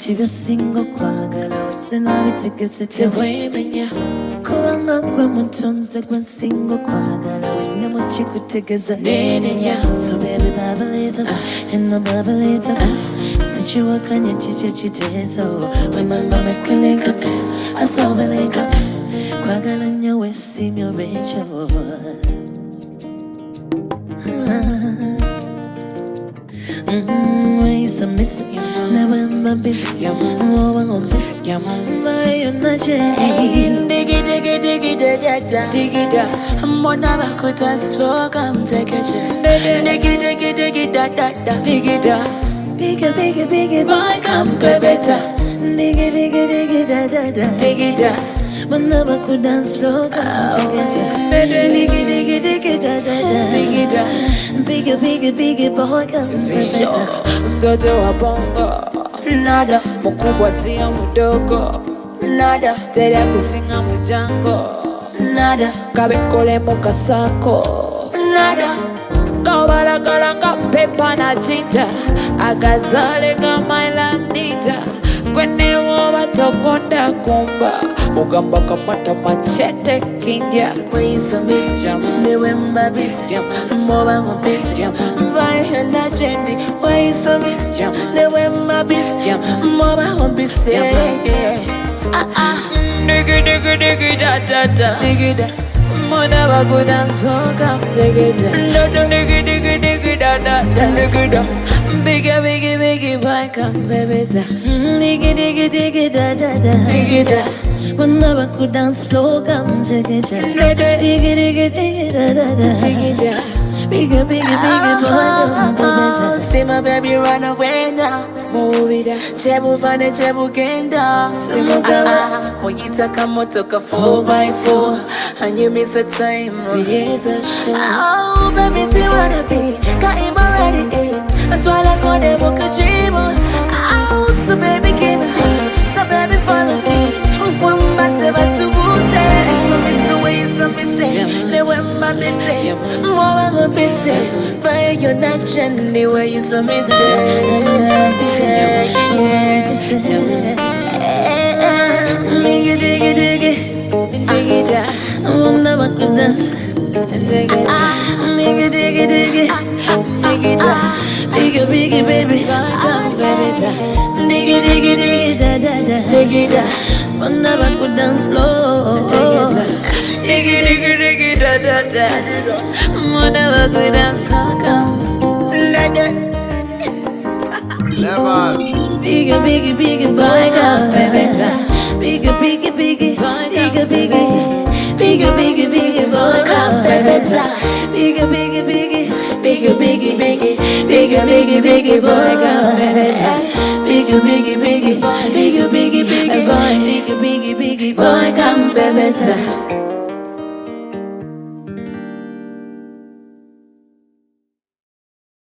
Tibio singo kwagala wasena bitegese tewemenya kubanga gwe mutonze gwe singo kwagala wenne mukikutegeza nenenya. So baby bubble it up and the bubble it up. Sichiwakanya chiche chitezo wemamba mekeleka asobeleka kwagala nnyo wesimyo becho. So miss you, never my busy, no one on this, my energy. Diggy, diggy, diggy, diggy, da. I'm on a backwards floor, come take a chair. Diggy, diggy, diggy, da, diggy, da. Bigger, bigger, bigger, boy, come better. Diggy, diggy, diggy, da, diggy, da. When the backward dance floor, come take a chair. Diggy, diggy, diggy, da, diggy, da. Bigger, bigger, bigger, boy, come better. Mtoto wa bongo nada, mkubwa siya mdogo nada, tere kusinga mujango nada, kabekole mukasako nada, kabalagala ka pepa na jinja, agazale ka maila ninja, kwene woba tokonda kumba, mugamba kamata machete kinja. Wisa miss jam, newemba miss jam, moba ngo miss jam, vai henda chendi. Wisa miss jam, newemba miss jam, moba ngo miss jam. Diggy diggy diggy da da da, diggy da. Mona bagu dance come diggy da. Diggy diggy diggy da da da, diggy da. Biggie biggie biggie boy come baby da. Diggy diggy diggy da da da, diggy da. When never could dance slow, come take it. Diggy, diggy, diggy, da da da. Diggy, da. Bigger, bigger, bigger, boy, come see my baby run away now. Move it, chebu fane, chebu kenda. Mojita motoka 4x4, and you miss a time. Yes, a show. Oh, baby, see what I be. Got him already, that's why I call them Bokajibo. Oh, so baby, give me home. So baby, follow me. Kwamba seba tubuse, so miss the way you so miss it. Le wemba miss it, mwa go miss it. But you're not gently where you so miss it. Diggy diggy diggy, diggy da. Wonder what could dance. Diggy diggy diggy, diggy da. Bigger bigger baby, come baby da. Diggy diggy diggy da da da, diggy da. One never could dance slow. Diggy diggy diggy da da da. One never could dance slow. Come like that. Level. Bigger bigger bigger boy, come baby. Bigger bigger bigger, bigger bigger, bigger bigger bigger boy, come baby. Bigger bigger bigger, bigger bigger bigger, bigger bigger bigger boy, come baby. Bigger, bigger, bigger, bigger, bigger, bigger, boy, bigger, bigger, bigger, boy, come better.